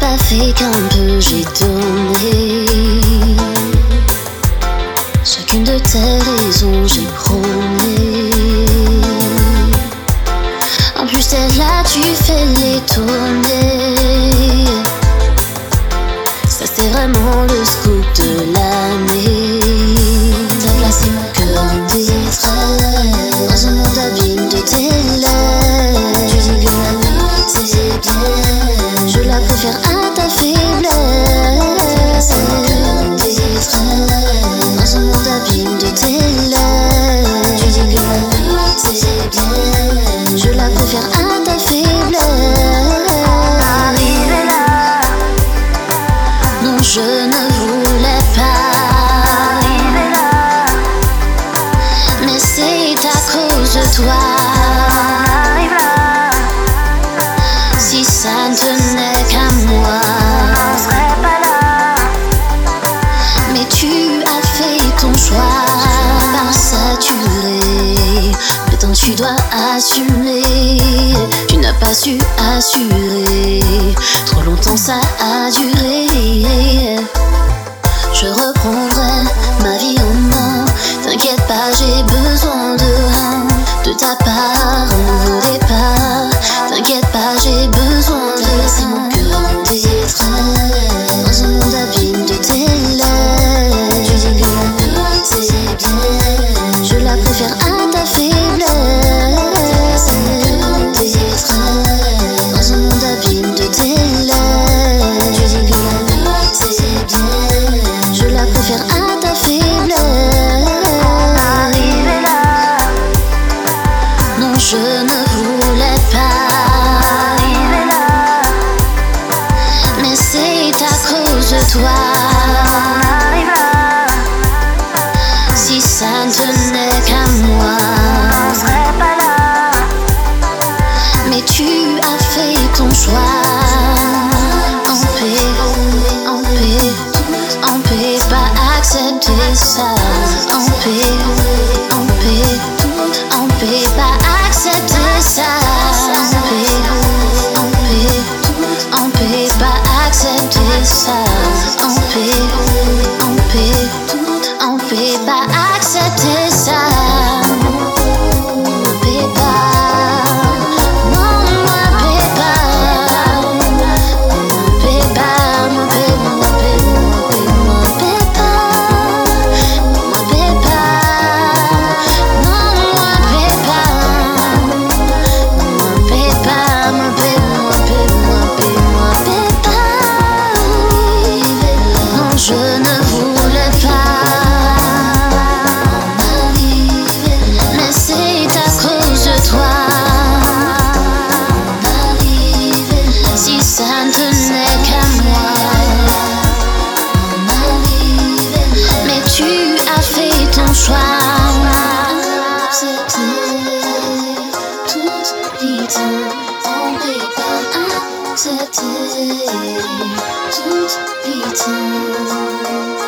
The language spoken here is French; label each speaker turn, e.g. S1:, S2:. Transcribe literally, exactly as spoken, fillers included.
S1: pas fait qu'un peu j'ai donné. Chacune de tes raisons j'ai prôné. En plus t'es là, tu fais l'étonner. Ça c'est vraiment le scoop de l'année. T'as placé mon cœur en détresse dans un monde abîme de tes lèvres. Tu dis que la nuit c'est bien, je la préfère à ta faiblesse. T'as placé mon cœur en détresse dans un monde abîme de tes lèvres. Tu dis que la nuit c'est bien, je la préfère à ta faiblesse. Arrivé là, non je ne voulais pas arriver là, mais c'est à cause de toi. Arrive là, si ça ne tenait qu'à moi, on serait pas là. Mais tu as fait ton choix, par saturer. Maintenant tu dois assumer. Tu n'as pas su assurer, trop longtemps ça a duré. Je reprendrai ma vie en main. T'inquiète pas, j'ai besoin de rien de ta part, un nouveau départ. T'inquiète pas, j'ai besoin de laisser mon cœur en détresse dans un monde abîme de tes lèvres. Tu dis que la nuit c'est bien, je la préfère à ta faiblesse. Laisser mon cœur en détresse dans un monde abîme de tes lèvres. Tu dis que la nuit c'est bien, je la préfère à ta faiblesse. Arrivé là, non je ne voulais pas arriver là, mais c'est à cause de toi. Arrive là, si ça ne tenait qu'à moi, on serait pas là. Mais tu as fait ton choix. On peut, on peut, on peut pas accepter ça. On peut, on peut, on peut pas accepter ça. On peut, on peut, on peut pas accepter ça. On peut, on peut, on peut pas accepter ça. On peut pas, non, on peut pas, on peut pas, on peut, on peut, on peut pas, on peut pas, non, on peut pas, on peut pas, on peut, on peut, on peut, on peut pas. Non, je ne voulais pas, mais c'est à cause de toi. Si ça ne tenait qu'à moi, mais tu as fait ton choix. Accepter toute putain, on peut pas accepter toute putain.